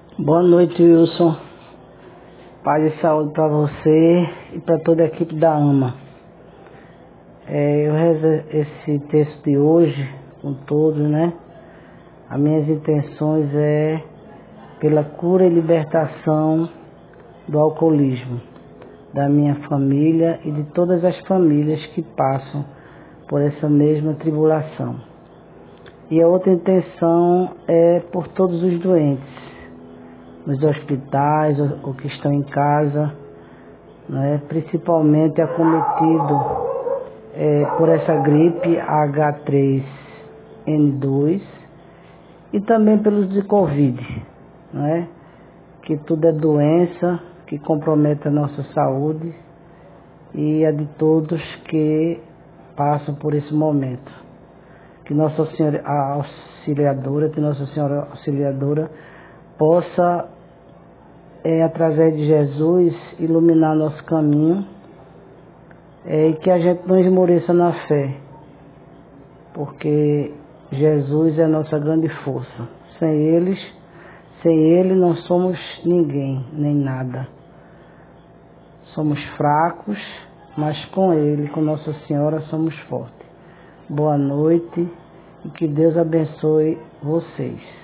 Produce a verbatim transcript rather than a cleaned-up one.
Boa noite, Wilson. Paz e saúde para você e para toda a equipe da AMA. É, eu rezo esse texto de hoje com todos, né? As minhas intenções é pela cura e libertação do alcoolismo, da minha família e de todas as famílias que passam por essa mesma tribulação. E a outra intenção é por todos os doentes, nos hospitais ou que estão em casa, né, principalmente acometido é, por essa gripe H três N dois e também pelos de Covid, né, que tudo é doença que compromete a nossa saúde e a de todos que passam por esse momento. Que Nossa Senhora Auxiliadora, que Nossa Senhora Auxiliadora possa, é, através de Jesus, iluminar nosso caminho, é, e que a gente não esmoreça na fé, porque Jesus é a nossa grande força. Sem eles, sem Ele não somos ninguém, nem nada. Somos fracos, mas com Ele, com Nossa Senhora, somos fortes. Boa noite e que Deus abençoe vocês.